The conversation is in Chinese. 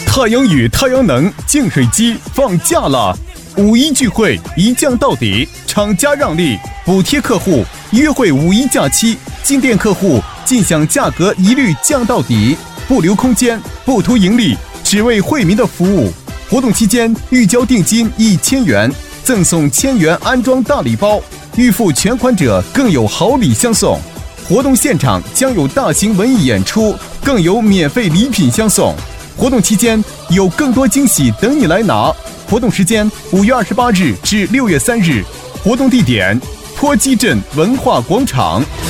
太阳雨太阳能净水机放假了！5·1聚会一降到底，厂家让利，补贴客户，约会5·1假期，进店客户尽享价格一律降到底，不留空间，不图盈利，只为惠民的服务。活动期间预交定金1000元，赠送1000元安装大礼包，预付全款者更有好礼相送。活动现场将有大型文艺演出，更有免费礼品相送。活动期间有更多惊喜等你来拿。活动时间5月28日至6月3日，活动地点：坡基镇文化广场。